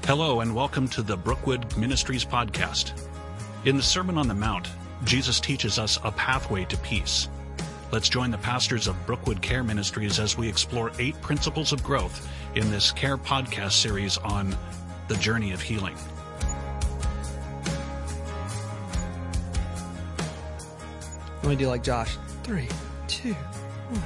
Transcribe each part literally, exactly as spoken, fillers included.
Hello and welcome to the Brookwood Ministries podcast. In the Sermon on the Mount, Jesus teaches us a pathway to peace. Let's join the pastors of Brookwood Care Ministries as we explore eight principles of growth in this Care podcast series on the journey of healing. Let me do like Josh. Three, two, one.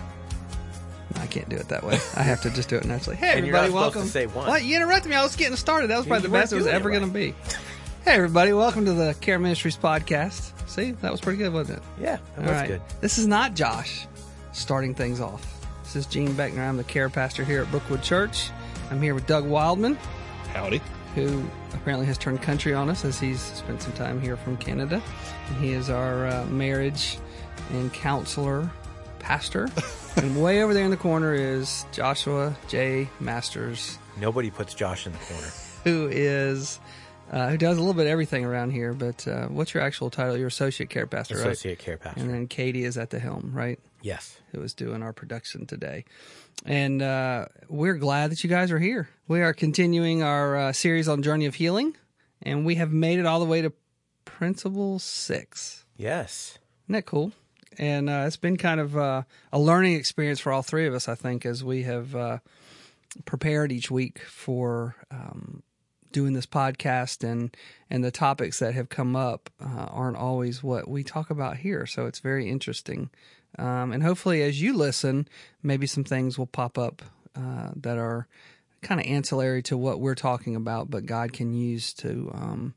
No, I can't do it that way. I have to just do it naturally. Hey, And you're everybody, not supposed welcome. to say one. What? You interrupted me. I was getting started. That was probably You the weren't best it was doing it ever right. going to be. Hey, everybody, welcome to the Care Ministries podcast. See, that was pretty good, wasn't it? Yeah, that All was right. good. This is not Josh starting things off. This is Gene Beckner. I'm the care pastor here at Brookwood Church. I'm here with Doug Wildman, Howdy. who apparently has turned country on us as he's spent some time here from Canada. And he is our uh, marriage and counselor pastor. And way over there in the corner is Joshua J. Masters, Nobody puts Josh in the corner. who is uh, who does a little bit of everything around here. But uh, what's your actual title? You're associate care pastor, right? Associate care pastor. And then Katie is at the helm, right? Yes. Who is doing our production today. And uh, we're glad that you guys are here. We are continuing our uh, series on Journey of Healing, and we have made it all the way to Principle six. Yes. Isn't that cool? And uh, it's been kind of uh, a learning experience for all three of us, I think, as we have uh, prepared each week for um, doing this podcast, and, and the topics that have come up uh, aren't always what we talk about here. So it's very interesting. Um, and hopefully as you listen, maybe some things will pop up uh, that are kind of ancillary to what we're talking about, but God can use to, um,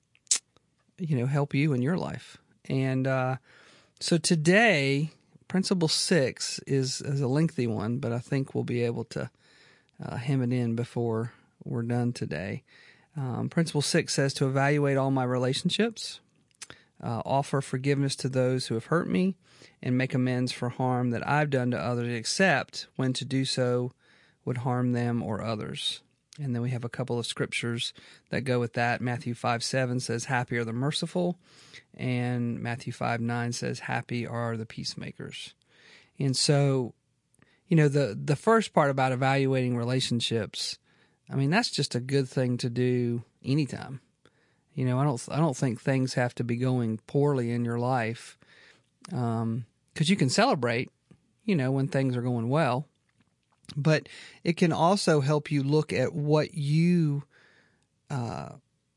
you know, help you in your life. And uh, so today, Principle six is, is a lengthy one, but I think we'll be able to uh, hem it in before we're done today. Um, Principle six says to evaluate all my relationships, uh, offer forgiveness to those who have hurt me, and make amends for harm that I've done to others, except when to do so would harm them or others. And then we have a couple of scriptures that go with that. Matthew five seven says, happy are the merciful, and Matthew five nine says, happy are the peacemakers. And so, you know, the, the first part about evaluating relationships, I mean, that's just a good thing to do anytime. You know, I don't I don't think things have to be going poorly in your life, um, because you can celebrate, you know, when things are going well. But it can also help you look at what you, uh,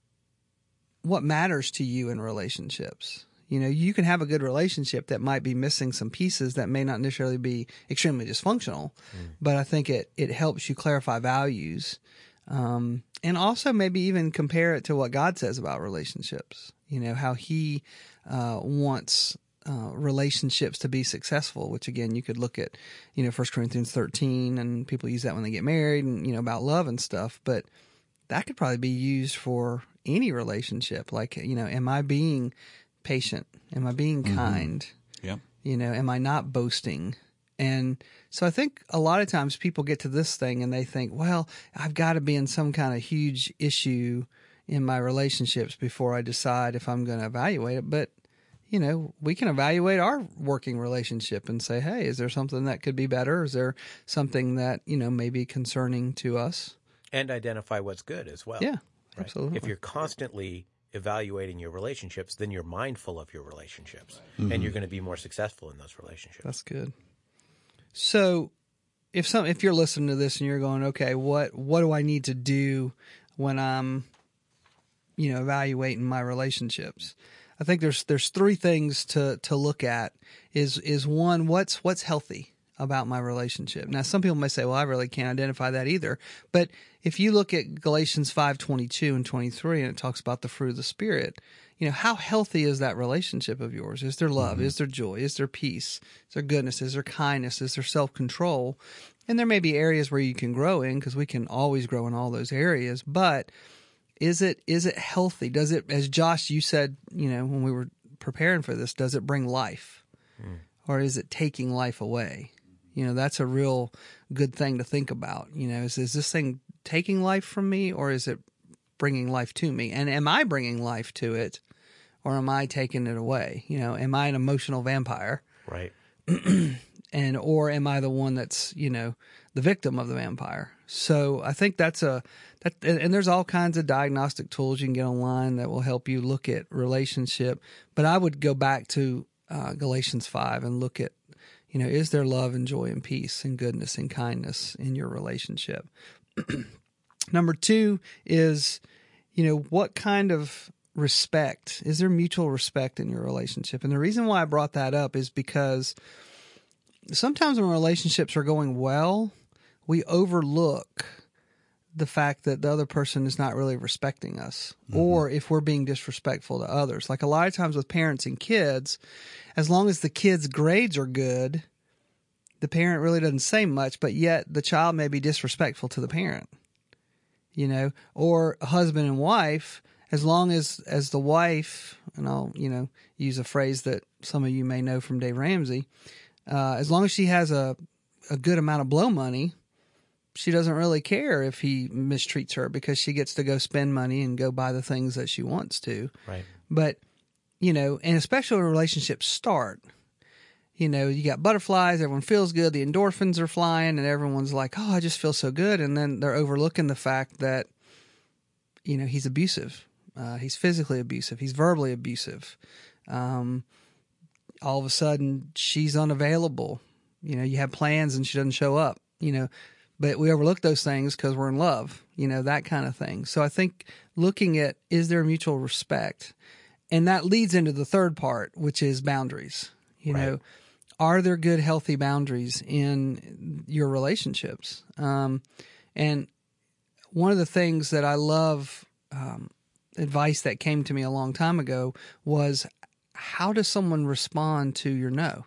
what matters to you in relationships. You know, you can have a good relationship that might be missing some pieces that may not necessarily be extremely dysfunctional, mm. but I think it, it helps you clarify values, um, and also maybe even compare it to what God says about relationships. You know, how He uh, wants Uh, relationships to be successful, which again, you could look at, you know, First Corinthians thirteen, and people use that when they get married and, you know, about love and stuff, but that could probably be used for any relationship. Like, you know, am I being patient? Am I being Mm-hmm. kind? Yeah. You know, am I not boasting? And so I think a lot of times people get to this thing and they think, well, I've got to be in some kind of huge issue in my relationships before I decide if I'm going to evaluate it. But you know, we can evaluate our working relationship and say, hey, is there something that could be better? Is there something that, you know, may be concerning to us? And identify what's good as well. Yeah, right? absolutely. If you're constantly evaluating your relationships, then you're mindful of your relationships, Mm-hmm. and you're going to be more successful in those relationships. That's good. So if some, if you're listening to this and you're going, okay, what, what do I need to do when I'm, you know, evaluating my relationships? I think there's there's three things to, to look at. Is is one, what's what's healthy about my relationship? Now, some people may say, well, I really can't identify that either. But if you look at Galatians five twenty-two and twenty-three, and it talks about the fruit of the Spirit, you know, how healthy is that relationship of yours? Is there love? Mm-hmm. Is there joy? Is there peace? Is there goodness? Is there kindness? Is there self-control? And there may be areas where you can grow in, because we can always grow in all those areas, but Is it is it healthy? Does it, as Josh, you said, you know, when we were preparing for this, does it bring life? Mm. Or is it taking life away? You know, that's a real good thing to think about. You know, is, is this thing taking life from me, or is it bringing life to me? And am I bringing life to it, or am I taking it away? You know, am I an emotional vampire? Right. and or am I the one that's, you know, the victim of the vampire? So I think that's a that, and there's all kinds of diagnostic tools you can get online that will help you look at relationship. But I would go back to uh, Galatians five and look at, you know, is there love and joy and peace and goodness and kindness in your relationship? Number two is, you know, what kind of respect, is there mutual respect in your relationship? And the reason why I brought that up is because sometimes when relationships are going well, we overlook the fact that the other person is not really respecting us, mm-hmm. or if we're being disrespectful to others. Like a lot of times with parents and kids, as long as the kid's grades are good, the parent really doesn't say much, but yet the child may be disrespectful to the parent, you know, or a husband and wife, as long as, as the wife, and I'll, you know, use a phrase that some of you may know from Dave Ramsey, uh, as long as she has a, a good amount of blow money, she doesn't really care if he mistreats her because she gets to go spend money and go buy the things that she wants to. Right. But, you know, and especially when relationships start, you know, you got butterflies, everyone feels good, the endorphins are flying, and everyone's like, oh, I just feel so good. And then they're overlooking the fact that, you know, he's abusive. Uh, he's physically abusive. He's verbally abusive. Um, all of a sudden, she's unavailable. You know, you have plans and she doesn't show up, you know, but we overlook those things because we're in love, you know, that kind of thing. So I think looking at, is there mutual respect? And that leads into the third part, which is boundaries. You Right. know, are there good, healthy boundaries in your relationships? Um, and one of the things that I love, um, advice that came to me a long time ago was, how does someone respond to your no?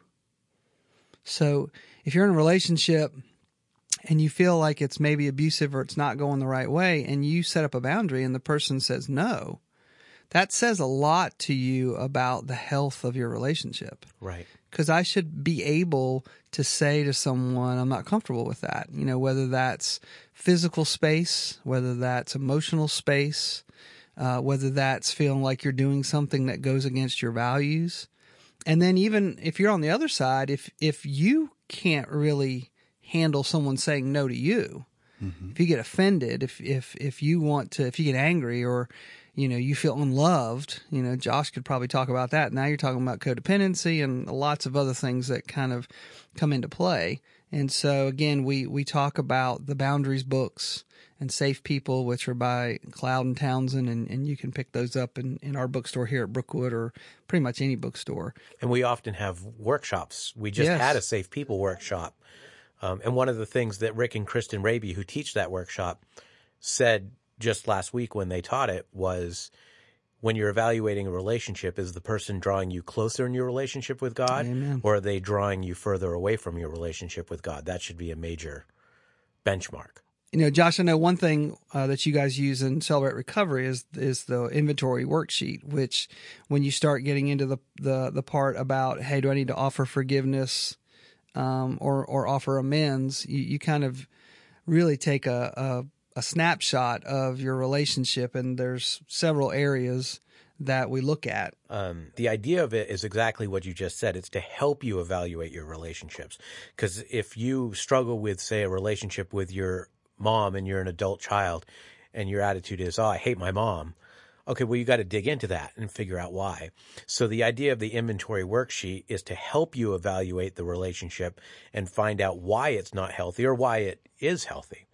So if you're in a relationship and you feel like it's maybe abusive or it's not going the right way, and you set up a boundary and the person says no, that says a lot to you about the health of your relationship. Right. Because I should be able to say to someone, I'm not comfortable with that. You know, whether that's physical space, whether that's emotional space, uh, whether that's feeling like you're doing something that goes against your values. And then even if you're on the other side, if if you can't really handle someone saying no to you, mm-hmm. if you get offended, if if if you want to, if you get angry, or you know, you feel unloved, you know, Josh could probably talk about that. Now you're talking about codependency and lots of other things that kind of come into play. And so again, we, we talk about the Boundaries books and Safe People, which are by Cloud and Townsend, and, and you can pick those up in, in our bookstore here at Brookwood, or pretty much any bookstore. And we often have workshops. We just Yes. had a Safe People workshop. Um, and one of the things that Rick and Kristen Raby, who teach that workshop, said just last week when they taught it was, when you're evaluating a relationship, is the person drawing you closer in your relationship with God? Amen. Or are they drawing you further away from your relationship with God? That should be a major benchmark. You know, Josh, I know one thing uh, that you guys use in Celebrate Recovery is is the inventory worksheet, which when you start getting into the, the, the part about, hey, do I need to offer forgiveness um, or, or offer amends, you, you kind of really take a, a a snapshot of your relationship, and there's several areas that we look at. Um, the idea of it is exactly what you just said. It's to help you evaluate your relationships. Because if you struggle with, say, a relationship with your mom and you're an adult child, and your attitude is, oh, I hate my mom. Okay, well, you got to dig into that and figure out why. So the idea of the inventory worksheet is to help you evaluate the relationship and find out why it's not healthy or why it is healthy.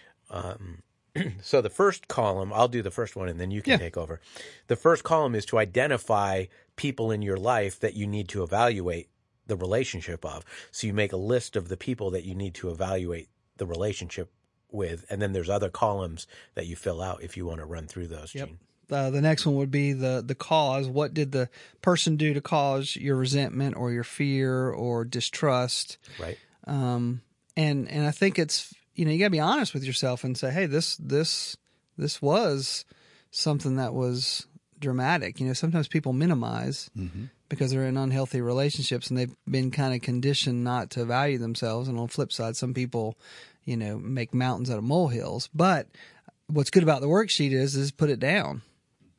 Um, so the first column, I'll do the first one and then you can Yeah. take over. The first column is to identify people in your life that you need to evaluate the relationship of. So you make a list of the people that you need to evaluate the relationship with. And then there's other columns that you fill out if you want to run through those, Yep. Gene. Uh, the next one would be the the cause. What did the person do to cause your resentment or your fear or distrust? Right. Um, and and I think it's, you know, you got to be honest with yourself and say, hey, this this this was something that was dramatic. You know, sometimes people minimize mm-hmm. because they're in unhealthy relationships and they've been kind of conditioned not to value themselves. And on the flip side, some people, you know, make mountains out of molehills. But what's good about the worksheet is is put it down.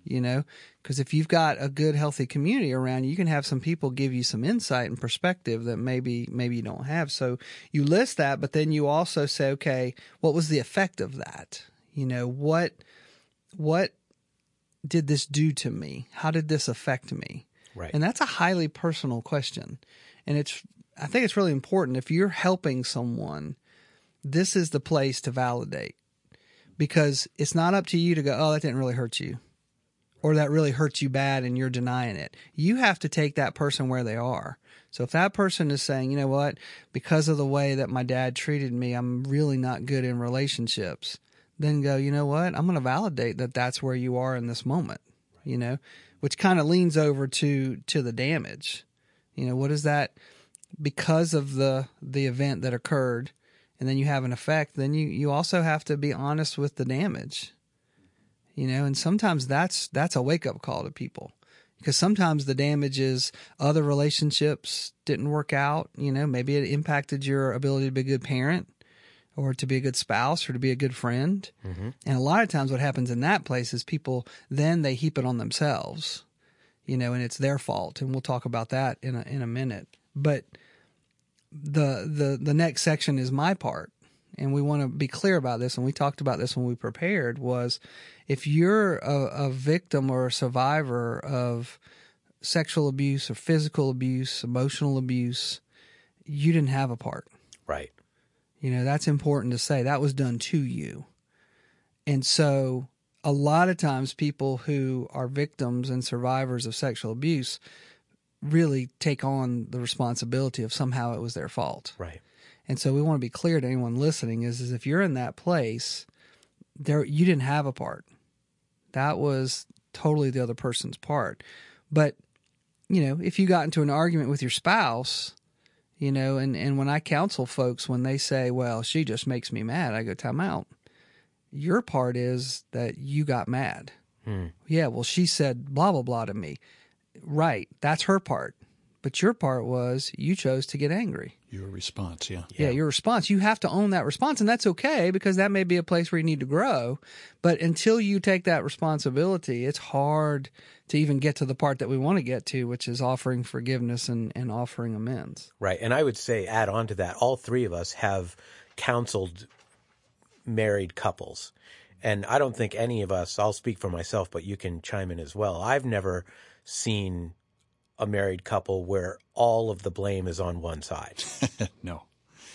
you know, because if you've got a good, healthy community around you, you can have some people give you some insight and perspective that maybe maybe you don't have. So you list that, but then you also say, okay, what was the effect of that? You know, what what did this do to me? How did this affect me? Right. And that's a highly personal question. And it's I think it's really important. If you're helping someone, this is the place to validate, because it's not up to you to go, oh, that didn't really hurt you, or that really hurts you bad and you're denying it. You have to take that person where they are. So if that person is saying, you know what, because of the way that my dad treated me, I'm really not good in relationships, then go, you know what, I'm going to validate that that's where you are in this moment, you know, which kind of leans over to to the damage. You know, what is that? Because of the the event that occurred, and then you have an effect, then you, you also have to be honest with the damage. You know, and sometimes that's that's a wake-up call to people, because sometimes the damage is other relationships didn't work out. You know, maybe it impacted your ability to be a good parent, or to be a good spouse, or to be a good friend. Mm-hmm. And a lot of times what happens in that place is people, then they heap it on themselves, you know, and it's their fault. And we'll talk about that in a, in a minute. But the, the, the next section is my part. And we want to be clear about this, and we talked about this when we prepared, was if you're a, a victim or a survivor of sexual abuse or physical abuse, emotional abuse, you didn't have a part. Right. You know, that's important to say. That was done to you. And so a lot of times people who are victims and survivors of sexual abuse really take on the responsibility of somehow it was their fault. Right. And so we want to be clear to anyone listening is, is if you're in that place, there you didn't have a part. That was totally the other person's part. But, you know, if you got into an argument with your spouse, you know, and, and when I counsel folks, when they say, well, she just makes me mad, I go, time out. Your part is that you got mad. Hmm. Yeah, well, she said blah, blah, blah to me. Right, that's her part. But your part was you chose to get angry. Your response, yeah. Yeah, your response. You have to own that response, and that's okay, because that may be a place where you need to grow. But until you take that responsibility, it's hard to even get to the part that we want to get to, which is offering forgiveness and, and offering amends. Right. And I would say, add on to that, all three of us have counseled married couples. And I don't think any of us, I'll speak for myself, but you can chime in as well. I've never seen a married couple where all of the blame is on one side. No.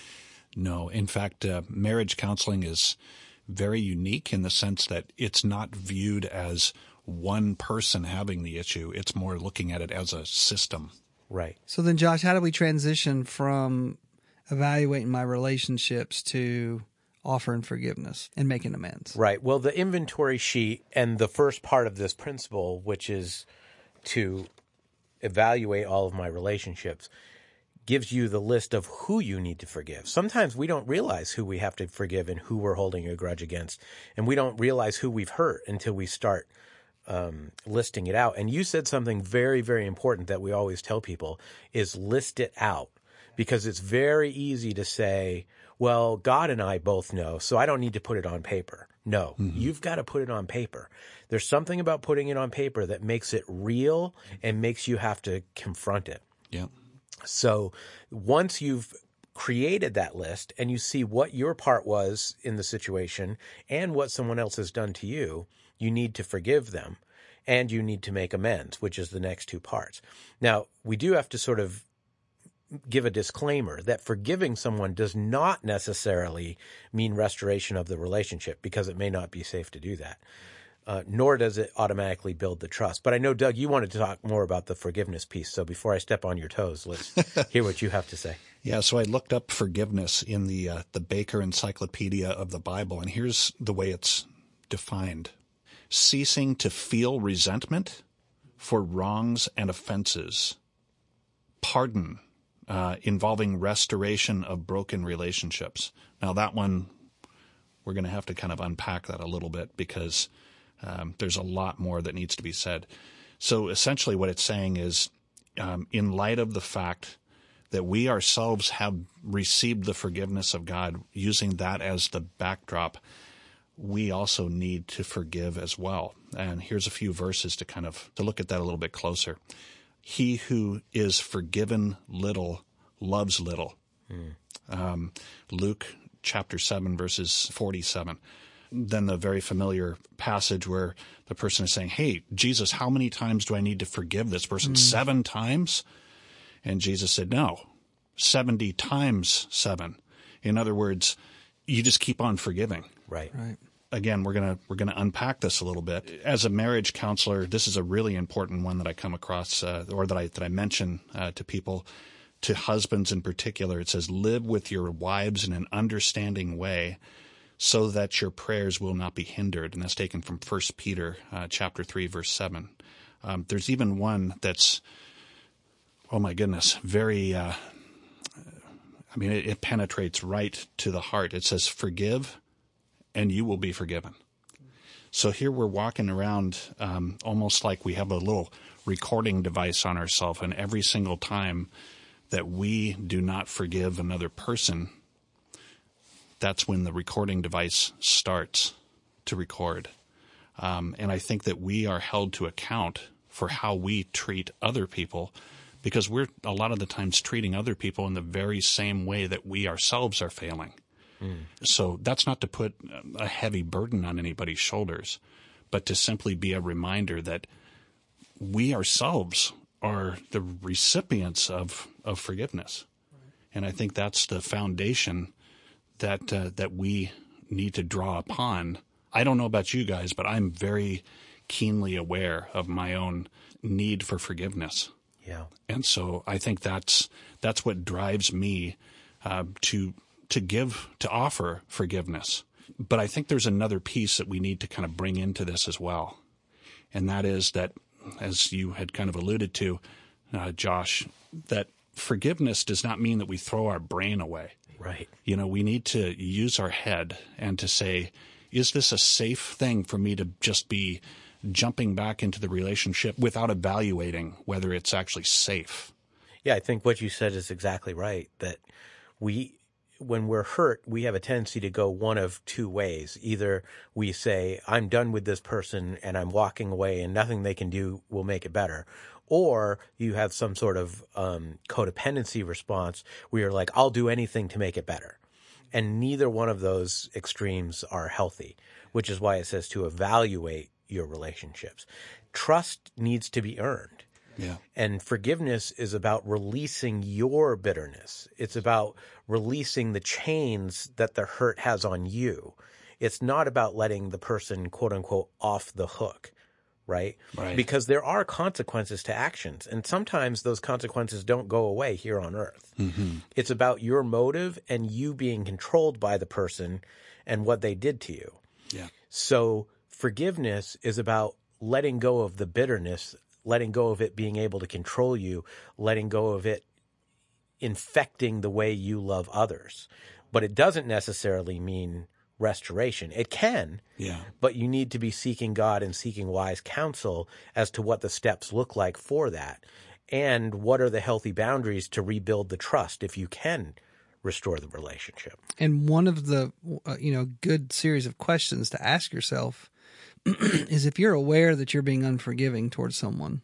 No. In fact, uh, marriage counseling is very unique in the sense that it's not viewed as one person having the issue. It's more looking at it as a system. Right. So then, Josh, how do we transition from evaluating my relationships to offering forgiveness and making amends? Right. Well, the inventory sheet and the first part of this principle, which is to evaluate all of my relationships, gives you the list of who you need to forgive. Sometimes we don't realize who we have to forgive and who we're holding a grudge against. And we don't realize who we've hurt until we start um, listing it out. And you said something very, very important that we always tell people is list it out, because it's very easy to say, well, God and I both know, so I don't need to put it on paper. No, mm-hmm. You've got to put it on paper. There's something about putting it on paper that makes it real and makes you have to confront it. Yeah. So once you've created that list and you see what your part was in the situation and what someone else has done to you, you need to forgive them and you need to make amends, which is the next two parts. Now, we do have to sort of give a disclaimer that forgiving someone does not necessarily mean restoration of the relationship, because it may not be safe to do that. Uh, nor does it automatically build the trust. But I know, Doug, you wanted to talk more about the forgiveness piece. So before I step on your toes, let's hear what you have to say. Yeah, so I looked up forgiveness in the uh, the Baker Encyclopedia of the Bible, and here's the way it's defined. Ceasing to feel resentment for wrongs and offenses. Pardon, uh, involving restoration of broken relationships. Now that one, we're going to have to kind of unpack that a little bit, because Um, there's a lot more that needs to be said. So essentially what it's saying is, um, in light of the fact that we ourselves have received the forgiveness of God, using that as the backdrop, we also need to forgive as well. And here's a few verses to kind of to look at that a little bit closer. He who is forgiven little loves little. Mm. Um, Luke chapter seven, verses forty-seven. Then the very familiar passage where the person is saying, hey, Jesus, how many times do I need to forgive this person? Mm. Seven times? And Jesus said, no, seventy times seven. In other words, you just keep on forgiving. Right. Right. Again, we're gonna we're gonna unpack this a little bit. As a marriage counselor, this is a really important one that I come across, uh, or that I that I mention uh, to people, to husbands in particular. It says, "Live with your wives in an understanding way, so that your prayers will not be hindered." And that's taken from First Peter uh, chapter three, verse seven. Um, there's even one that's, oh my goodness, very. Uh, I mean, it, it penetrates right to the heart. It says, "Forgive, and you will be forgiven." So here we're walking around um, almost like we have a little recording device on ourselves, and every single time that we do not forgive another person, that's when the recording device starts to record. Um, and I think that we are held to account for how we treat other people, because we're a lot of the times treating other people in the very same way that we ourselves are failing. Mm. So that's not to put a heavy burden on anybody's shoulders, but to simply be a reminder that we ourselves are the recipients of, of forgiveness. Right. And I think that's the foundation that uh, that we need to draw upon. I don't know about you guys, but I'm very keenly aware of my own need for forgiveness. Yeah. And so I think that's that's what drives me uh, to to give, to offer forgiveness. But I think there's another piece that we need to kind of bring into this as well. And that is that, as you had kind of alluded to, uh, Josh, that forgiveness does not mean that we throw our brain away. Right. You know, we need to use our head and to say, is this a safe thing for me to just be jumping back into the relationship without evaluating whether it's actually safe? Yeah, I think what you said is exactly right, that we, when we're hurt, we have a tendency to go one of two ways. Either we say, I'm done with this person and I'm walking away and nothing they can do will make it better. Or you have some sort of um, codependency response where you're like, I'll do anything to make it better. And neither one of those extremes are healthy, which is why it says to evaluate your relationships. Trust needs to be earned. Yeah. And forgiveness is about releasing your bitterness. It's about releasing the chains that the hurt has on you. It's not about letting the person, quote unquote, off the hook, right? Right. Because there are consequences to actions. And sometimes those consequences don't go away here on earth. Mm-hmm. It's about your motive and you being controlled by the person and what they did to you. Yeah. So forgiveness is about letting go of the bitterness, letting go of it being able to control you, letting go of it infecting the way you love others. But it doesn't necessarily mean restoration. It can, yeah. But you need to be seeking God and seeking wise counsel as to what the steps look like for that. And what are the healthy boundaries to rebuild the trust if you can restore the relationship. And one of the, uh, you know, good series of questions to ask yourself is if you're aware that you're being unforgiving towards someone,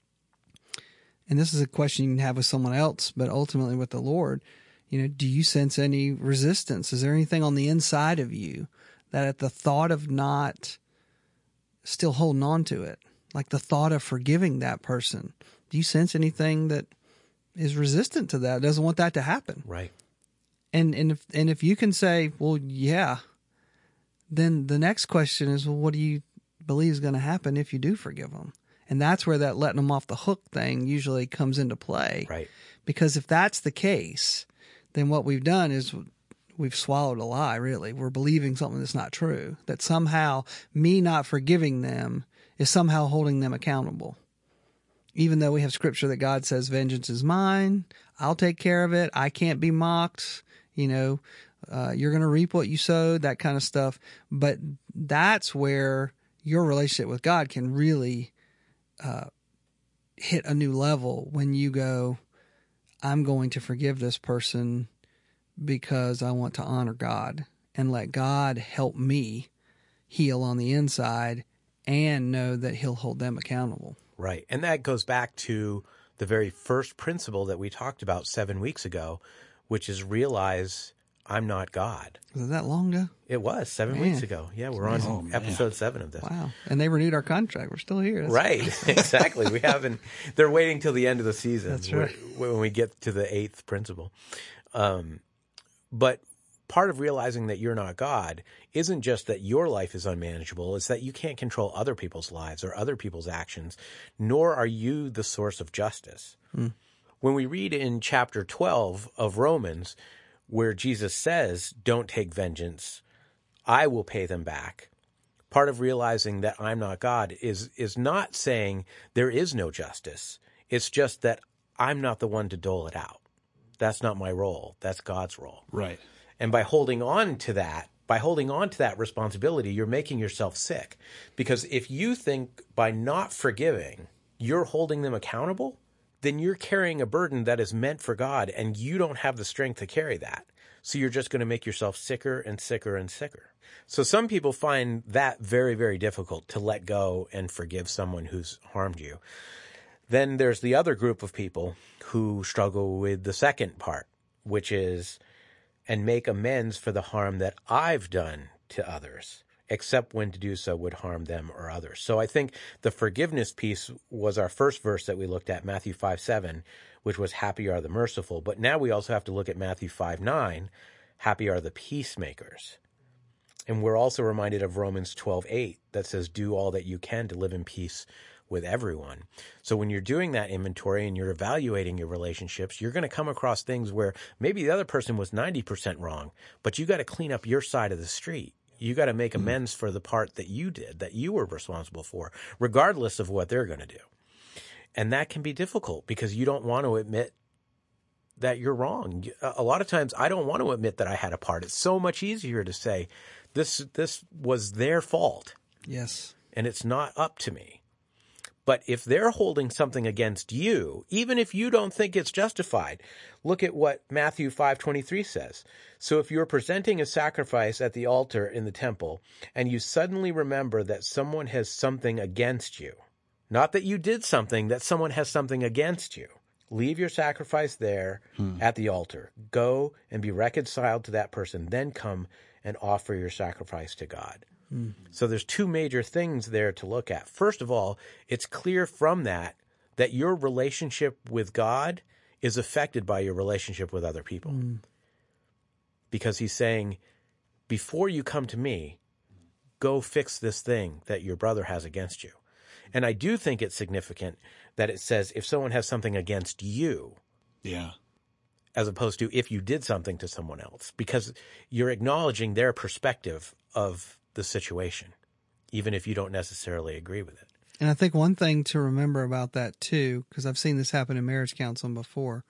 and this is a question you can have with someone else, but ultimately with the Lord, you know, do you sense any resistance? Is there anything on the inside of you that at the thought of not still holding on to it, like the thought of forgiving that person, do you sense anything that is resistant to that, doesn't want that to happen? Right. And and if and if you can say, well, yeah, then the next question is, well, what do you believe is going to happen if you do forgive them? And that's where that letting them off the hook thing usually comes into play. Right. Because if that's the case, then what we've done is we've swallowed a lie, really. We're believing something that's not true, that somehow me not forgiving them is somehow holding them accountable. Even though we have scripture that God says, vengeance is mine, I'll take care of it, I can't be mocked, you know, uh, you're going to reap what you sowed, that kind of stuff. But that's where your relationship with God can really uh, hit a new level when you go, I'm going to forgive this person because I want to honor God and let God help me heal on the inside and know that he'll hold them accountable. Right. And that goes back to the very first principle that we talked about seven weeks ago, which is realize I'm not God. Was it that long ago? It was seven Man. weeks ago. Yeah, we're on Oh, episode seven of this. Wow. And they renewed our contract. We're still here. That's Right. Exactly. We haven't, they're waiting till the end of the season. That's right. When we get to the eighth principle. Um, but part of realizing that you're not God isn't just that your life is unmanageable. It's that you can't control other people's lives or other people's actions, nor are you the source of justice. Mm. When we read in chapter twelve of Romans, where Jesus says, don't take vengeance, I will pay them back. Part of realizing that I'm not God is, is not saying there is no justice. It's just that I'm not the one to dole it out. That's not my role. That's God's role. Right. And by holding on to that, by holding on to that responsibility, you're making yourself sick. Because if you think by not forgiving, you're holding them accountable, then you're carrying a burden that is meant for God, and you don't have the strength to carry that. So you're just going to make yourself sicker and sicker and sicker. So some people find that very, very difficult to let go and forgive someone who's harmed you. Then there's the other group of people who struggle with the second part, which is, and make amends for the harm that I've done to others, except when to do so would harm them or others. So I think the forgiveness piece was our first verse that we looked at, Matthew five seven, which was happy are the merciful. But now we also have to look at Matthew five nine, happy are the peacemakers. And we're also reminded of Romans twelve eight that says, do all that you can to live in peace with everyone. So when you're doing that inventory and you're evaluating your relationships, you're going to come across things where maybe the other person was ninety percent wrong, but you got to clean up your side of the street. You got to make amends for the part that you did, that you were responsible for, regardless of what they're going to do. And that can be difficult because you don't want to admit that you're wrong. A lot of times I don't want to admit that I had a part. It's so much easier to say this, this was their fault. Yes. And it's not up to me. But if they're holding something against you, even if you don't think it's justified, look at what Matthew five twenty-three says. So if you're presenting a sacrifice at the altar in the temple and you suddenly remember that someone has something against you, not that you did something, that someone has something against you, leave your sacrifice there hmm. at the altar. Go and be reconciled to that person. Then come and offer your sacrifice to God. So there's two major things there to look at. First of all, it's clear from that that your relationship with God is affected by your relationship with other people. Mm. Because he's saying, before you come to me, go fix this thing that your brother has against you. And I do think it's significant that it says if someone has something against you. Yeah. As opposed to if you did something to someone else. Because you're acknowledging their perspective of the situation, even if you don't necessarily agree with it. And I think one thing to remember about that too, because I've seen this happen in marriage counseling before,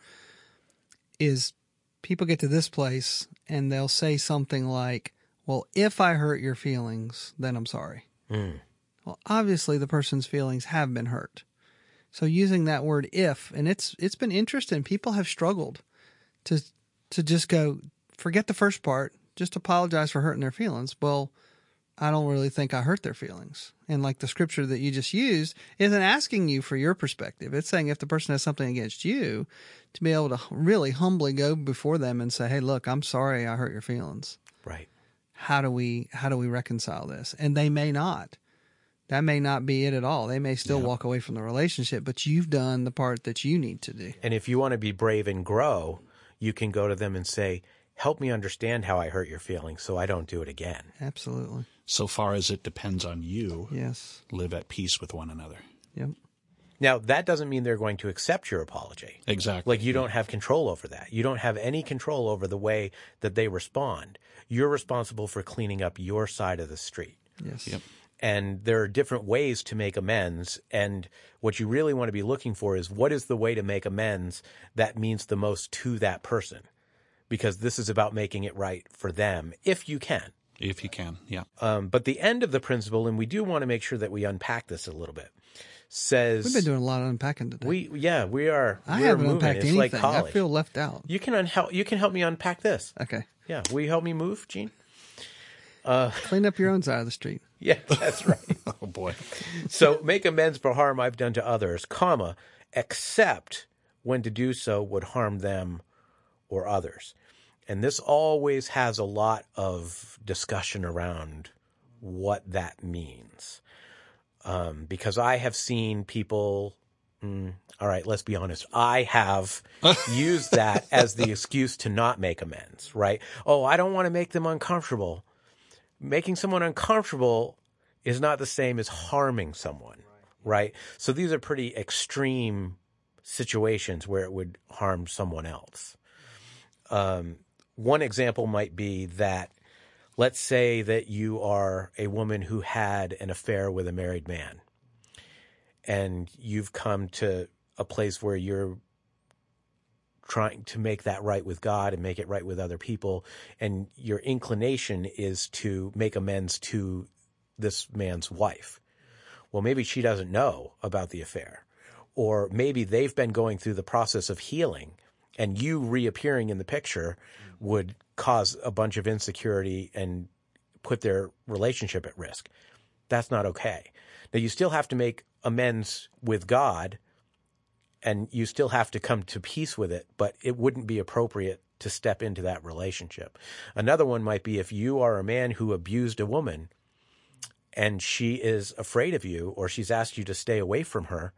is people get to this place and they'll say something like, well, if I hurt your feelings, then I'm sorry. Mm. Well, obviously the person's feelings have been hurt. So using that word if, and it's it's been interesting. People have struggled to to just go, forget the first part, just apologize for hurting their feelings. Well, I don't really think I hurt their feelings. And like the scripture that you just used isn't asking you for your perspective. It's saying if the person has something against you, to be able to really humbly go before them and say, hey, look, I'm sorry I hurt your feelings. Right. How do we, how do we reconcile this? And they may not. That may not be it at all. They may still yeah. walk away from the relationship, but you've done the part that you need to do. And if you want to be brave and grow, you can go to them and say, help me understand how I hurt your feelings so I don't do it again. Absolutely. So far as it depends on you, yes, live at peace with one another. Yep. Now, that doesn't mean they're going to accept your apology. Exactly. Like you don't have control over that. You don't have any control over the way that they respond. You're responsible for cleaning up your side of the street. Yes. Yep. And there are different ways to make amends. And what you really want to be looking for is what is the way to make amends that means the most to that person? Because this is about making it right for them, if you can. If you can, yeah. Um, but the end of the principle, and we do want to make sure that we unpack this a little bit, says... We've been doing a lot of unpacking today. We Yeah, we are I we're haven't moving. unpacked It's anything. like college. I feel left out. You can, unhel- you can help me unpack this. Okay. Yeah. Will you help me move, Gene? Uh, Clean up your own side of the street. Yeah, that's right. Oh, boy. So make amends for harm I've done to others, comma, except when to do so would harm them or others. And this always has a lot of discussion around what that means. Um, because I have seen people, mm, all right, let's be honest, I have used that as the excuse to not make amends, right? Oh, I don't want to make them uncomfortable. Making someone uncomfortable is not the same as harming someone, right? So these are pretty extreme situations where it would harm someone else. Um, one example might be that, let's say that you are a woman who had an affair with a married man, and you've come to a place where you're trying to make that right with God and make it right with other people, and your inclination is to make amends to this man's wife. Well, maybe she doesn't know about the affair, or maybe they've been going through the process of healing, and you reappearing in the picture would cause a bunch of insecurity and put their relationship at risk. That's not okay. Now, you still have to make amends with God, and you still have to come to peace with it, but it wouldn't be appropriate to step into that relationship. Another one might be if you are a man who abused a woman and she is afraid of you, or she's asked you to stay away from her,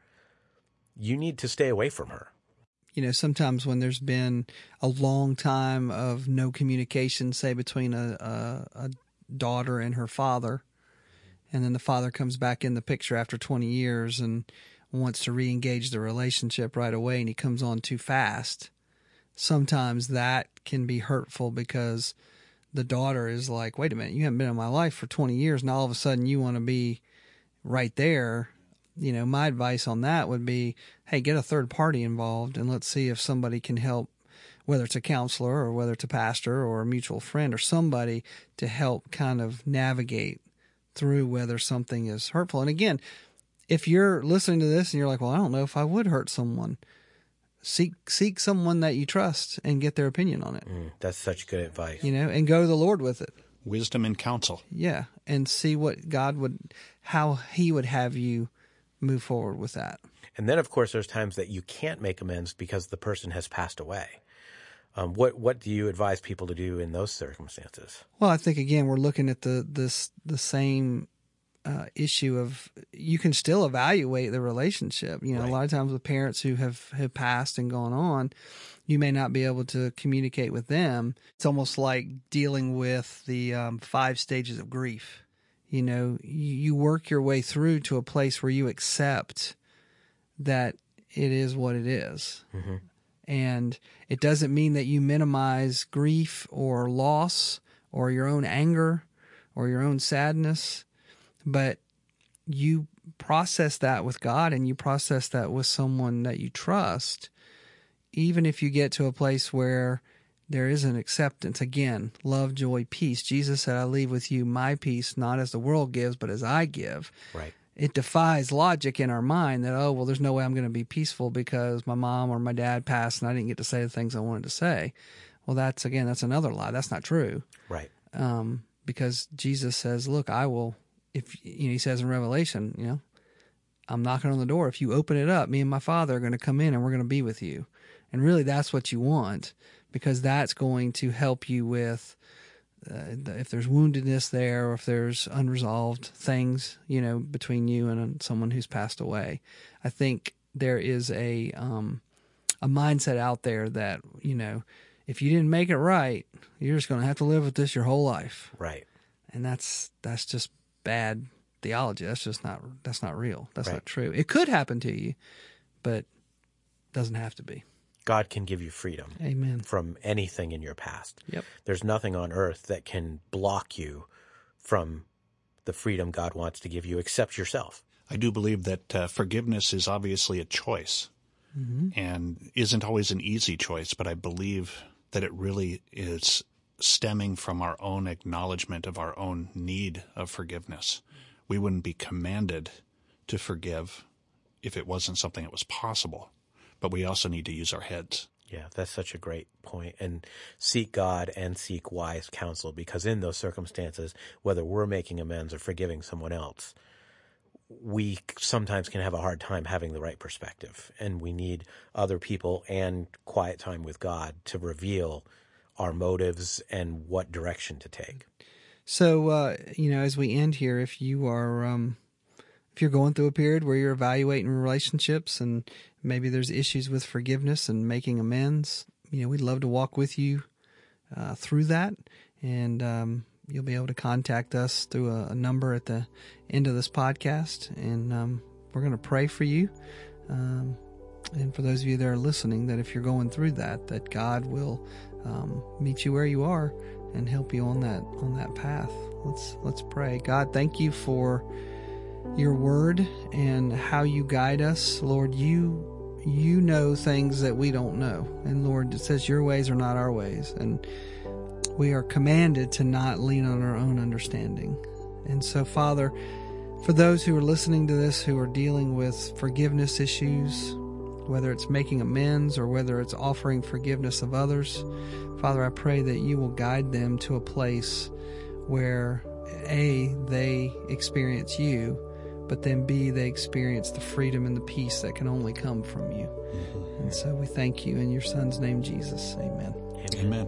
you need to stay away from her. You know, sometimes when there's been a long time of no communication, say between a, a, a daughter and her father, and then the father comes back in the picture after twenty years and wants to re-engage the relationship right away, and he comes on too fast, sometimes that can be hurtful because the daughter is like, wait a minute, you haven't been in my life for twenty years, and all of a sudden you want to be right there. You know, my advice on that would be, hey, get a third party involved and let's see if somebody can help, whether it's a counselor or whether it's a pastor or a mutual friend or somebody to help kind of navigate through whether something is hurtful. And again, if you're listening to this and you're like, well, I don't know if I would hurt someone, seek seek someone that you trust and get their opinion on it. Mm, that's such good advice. You know, and go to the Lord with it. Wisdom and counsel. Yeah, and see what God would, how he would have you move forward with that. And then, of course, there's times that you can't make amends because the person has passed away. Um, what what do you advise people to do in those circumstances? Well, I think, again, we're looking at the this the same uh, issue of you can still evaluate the relationship. You know, right. A lot of times with parents who have, have passed and gone on, you may not be able to communicate with them. It's almost like dealing with the um, five stages of grief. You know, you work your way through to a place where you accept that it is what it is. Mm-hmm. And it doesn't mean that you minimize grief or loss or your own anger or your own sadness, but you process that with God and you process that with someone that you trust, even if you get to a place where there is an acceptance. Again, love, joy, peace. Jesus said, I leave with you my peace, not as the world gives, but as I give. Right. It defies logic in our mind that, oh, well, there's no way I'm going to be peaceful because my mom or my dad passed and I didn't get to say the things I wanted to say. Well, that's, again, that's another lie. That's not true. Right. Um, because Jesus says, look, I will, if, you know, he says in Revelation, you know, I'm knocking on the door. If you open it up, me and my Father are going to come in and we're going to be with you. And really that's what you want, because that's going to help you with uh, if there's woundedness there or if there's unresolved things, you know, between you and someone who's passed away. I think there is a um, a mindset out there that, you know, if you didn't make it right, you're just going to have to live with this your whole life. Right. And that's that's just bad theology. That's just not that's not real. That's right. not true. It could happen to you, but it doesn't have to be. God can give you freedom. Amen. From anything in your past. Yep. There's nothing on earth that can block you from the freedom God wants to give you except yourself. I do believe that uh, forgiveness is obviously a choice mm-hmm. and isn't always an easy choice, but I believe that it really is stemming from our own acknowledgement of our own need of forgiveness. We wouldn't be commanded to forgive if it wasn't something that was possible. But we also need to use our heads. Yeah, that's such a great point. And seek God and seek wise counsel, because in those circumstances, whether we're making amends or forgiving someone else, we sometimes can have a hard time having the right perspective. And we need other people and quiet time with God to reveal our motives and what direction to take. So, uh, you know, as we end here, if you are, um, if you're going through a period where you're evaluating relationships and maybe there's issues with forgiveness and making amends, you know, we'd love to walk with you uh, through that. And um, you'll be able to contact us through a, a number at the end of this podcast. And um, we're going to pray for you. Um, and for those of you that are listening, that if you're going through that, that God will um, meet you where you are and help you on that on that path. Let's let's pray. God, thank you for your word and how you guide us. Lord, you you know things that we don't know. And Lord, it says your ways are not our ways. And we are commanded to not lean on our own understanding. And so, Father, for those who are listening to this, who are dealing with forgiveness issues, whether it's making amends or whether it's offering forgiveness of others, Father, I pray that you will guide them to a place where, A, they experience you, but then B, they experience the freedom and the peace that can only come from you. Mm-hmm. And so we thank you in your Son's name, Jesus. Amen. Amen. Amen.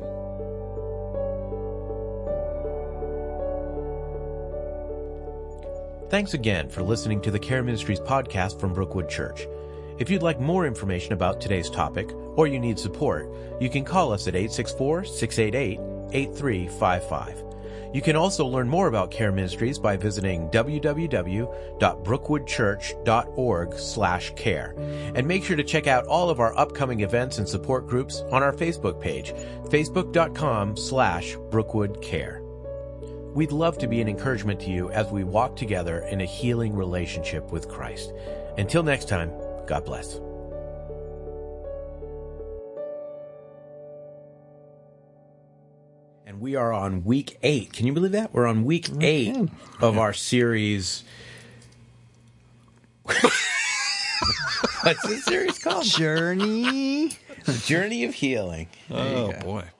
Thanks again for listening to the Care Ministries podcast from Brookwood Church. If you'd like more information about today's topic, or you need support, you can call us at eight six four, six eight eight, eight three five five. You can also learn more about Care Ministries by visiting w w w dot brookwood church dot org slash care. And make sure to check out all of our upcoming events and support groups on our Facebook page, facebook.com slash brookwoodcare. We'd love to be an encouragement to you as we walk together in a healing relationship with Christ. Until next time, God bless. And we are on week eight. Can you believe that? We're on week eight okay. of our series. What's this series called? Journey. The Journey of Healing. Oh, boy.